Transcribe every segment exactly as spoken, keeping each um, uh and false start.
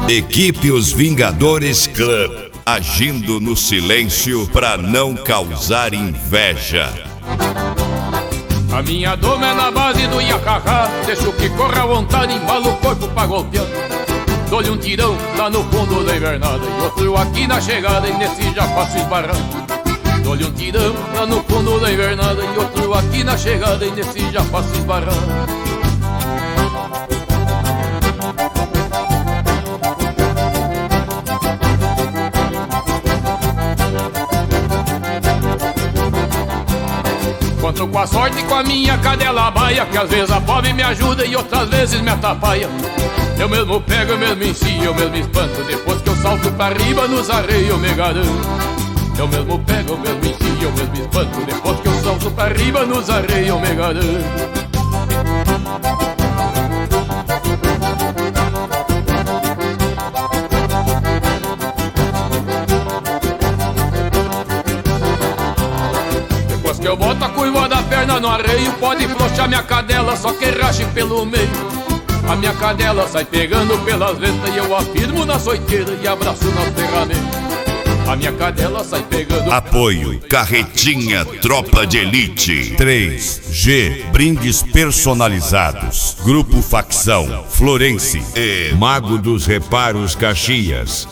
Equipe Os Vingadores Club, agindo no silêncio pra não causar inveja. A minha doma é na base do iacacá, deixo que corra à vontade, embalo o corpo pra golpear. Dou-lhe um tirão lá no fundo da invernada e outro aqui na chegada, e nesse já faço esbarrar. Dou-lhe um tirão lá no fundo da invernada e outro aqui na chegada, e nesse já faço esbarrar. Conto com a sorte e com a minha cadela baia, que às vezes a pobre me ajuda e outras vezes me atrapalha. Eu mesmo pego, eu mesmo ensino, eu mesmo espanto, depois que eu salto pra riba nos arreios eu me garanto. Eu mesmo pego, eu mesmo ensino, eu mesmo espanto, depois que eu salto pra riba nos arreios eu me garanto. Eu boto a curva da perna no arreio, pode flochar minha cadela, só que rache pelo meio. A minha cadela sai pegando pelas ventas e eu afirmo na soiteira e abraço nas ferramentas. A minha cadela sai pegando... Apoio Carretinha Tropa de Elite. três G Brindes personalizados. Grupo Facção Florense e Mago dos Reparos Caxias.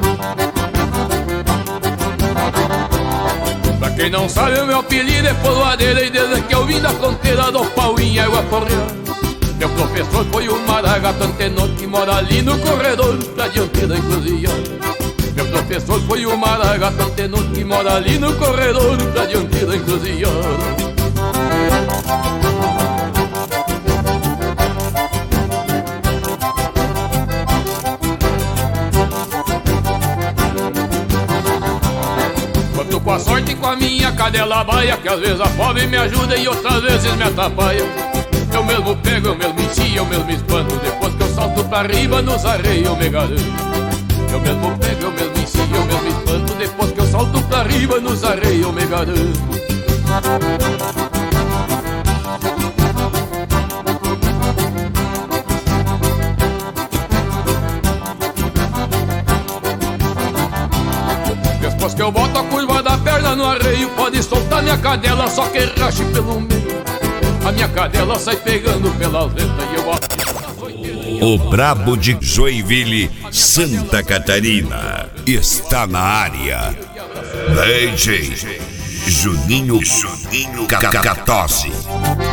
Quem não sabe, o meu apelido é Poloadeira, e desde que eu vim da fronteira do pau em água correr. Meu professor foi o Maragato Antenor, que mora ali no corredor da diante da encruzilhada. Meu professor foi o Maragato Antenor, que mora ali no corredor da diante da encruzilhada. Com a sorte e com a minha cadela baia, que às vezes a pobre me ajuda e outras vezes me atrapalha. Eu mesmo pego, eu mesmo ensino, eu mesmo espanto, depois que eu salto pra riba nos arreios eu me garanto. Eu mesmo pego, eu mesmo ensino, eu mesmo espanto, depois que eu salto pra riba nos arreios eu me garanto. Depois que eu boto a curva da perna no arreio, pode soltar minha cadela, só que rache pelo meio. A minha cadela sai pegando pelas ventas e eu afirmo. O Brabo de Joinville, Santa Catarina, está na área. D J Juninho Juninho Cacatosse.